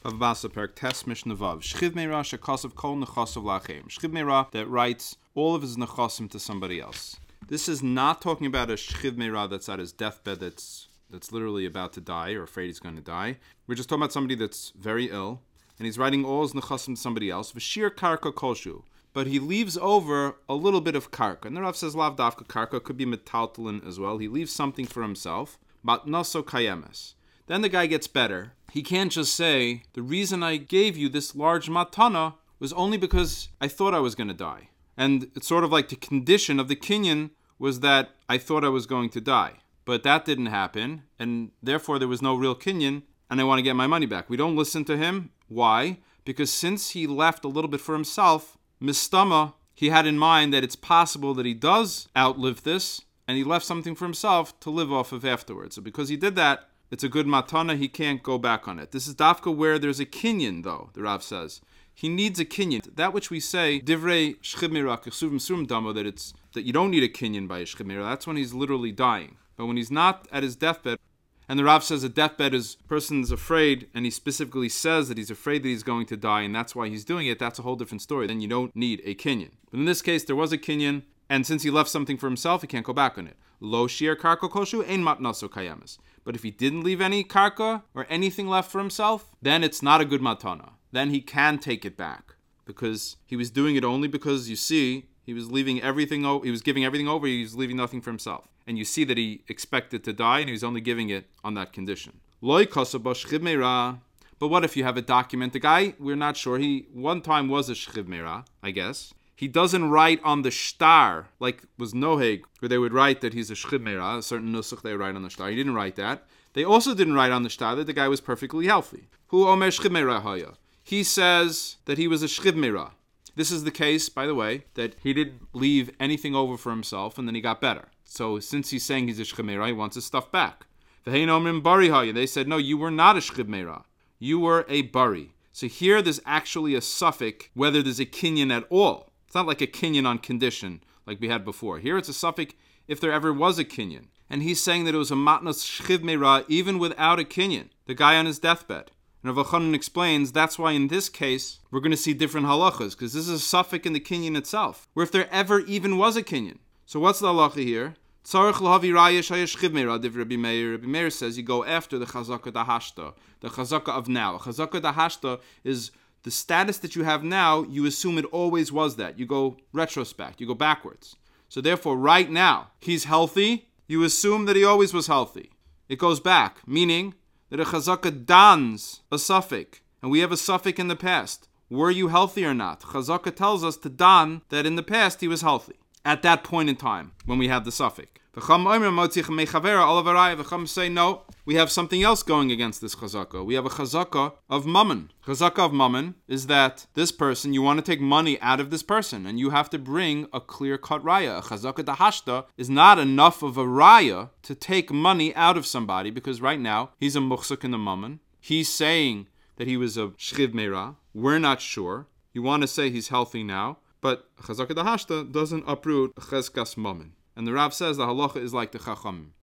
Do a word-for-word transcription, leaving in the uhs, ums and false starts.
Of Basa Perk Tes Mishnah Vav. Shchiv Meira shekasav kol nechasav lachem. Shchiv Meira that writes all of his nechasim to somebody else. This is not talking about a Shchiv Meira that's at his deathbed that's that's literally about to die or afraid he's going to die. We're just talking about somebody that's very ill and he's writing all his nechasim to somebody else. V'shir karka kolshu. But he leaves over a little bit of karka. And the Rav says lav davka karka could be metaltalin as well. He leaves something for himself. Matnaso kayemes. Then the guy gets better. He can't just say, the reason I gave you this large matana was only because I thought I was going to die. And it's sort of like the condition of the kinyan was that I thought I was going to die. But that didn't happen, and therefore there was no real kinyan, and I want to get my money back. We don't listen to him. Why? Because since he left a little bit for himself, mistama, he had in mind that it's possible that he does outlive this, and he left something for himself to live off of afterwards. So because he did that, it's a good matana, he can't go back on it. This is dafka where there's a kinyan, though, the Rav says. He needs a kinyan. That which we say, divrei shchiv meira kesuvim surim damo, that it's that you don't need a kinyan by a shchiv meira. That's when he's literally dying. But when he's not at his deathbed, and the Rav says a deathbed is person's afraid, and he specifically says that he's afraid that he's going to die, and that's why he's doing it, that's a whole different story. Then you don't need a kinyan. But in this case, there was a kinyan, and since he left something for himself, he can't go back on it. Lo shir karka koshu ein matnaso kayamis. But if he didn't leave any karka or anything left for himself, then it's not a good matana. Then he can take it back because he was doing it only because, you see, he was leaving everything. O- he was giving everything over. He was leaving nothing for himself, and you see that he expected to die, and he was only giving it on that condition. Loi kasaba shchiv meira. But what if you have a document? The guy, we're not sure. He one time was a shchiv meira, I guess. He doesn't write on the shtar, like was Noheg, where they would write that he's a shchiv meira, a certain nusach they write on the shtar. He didn't write that. They also didn't write on the shtar that the guy was perfectly healthy. Hu omer shchiv meira haya. He says that he was a shchiv meira. This is the case, by the way, that he didn't leave anything over for himself, and then he got better. So since he's saying he's a shchiv meira, he wants his stuff back. V'hein omrim bari haya. They said, no, you were not a shchiv meira. You were a bari. So here there's actually a suffix, whether there's a kinyan at all. It's not like a kinyan on condition like we had before. Here it's a suffix if there ever was a kinyan. And he's saying that it was a matnas shchiv meira even without a kinyan, the guy on his deathbed. And Rav Chanan explains that's why in this case we're going to see different halachas, because this is a suffix in the kinyan itself, where if there ever even was a kinyan. So what's the halacha here? Tzarech lahavi raya shaya shchiv meira, div Rabbi Meir. Rabbi Meir says you go after the chazaka dahashta, the chazaka of now. Chazaka dahashta is the status that you have now, you assume it always was that. You go retrospect, you go backwards. So therefore, right now, he's healthy, you assume that he always was healthy. It goes back, meaning that a chazaka dans a suffix, and we have a suffix in the past. Were you healthy or not? Chazaka tells us to dan that in the past he was healthy. At that point in time, when we have the suffix. The Chacham say, no, we have something else going against this chazaka. We have a chazaka of mammon. Chazaka of mammon is that this person, you want to take money out of this person, and you have to bring a clear-cut raya. A chazaka dahashta is not enough of a raya to take money out of somebody, because right now, he's a muchzak in the mammon. He's saying that he was a shchiv meira. We're not sure. You want to say he's healthy now, but chazaka dahashta doesn't uproot cheskas mammon. And the Rav says the halacha is like the Chachamim.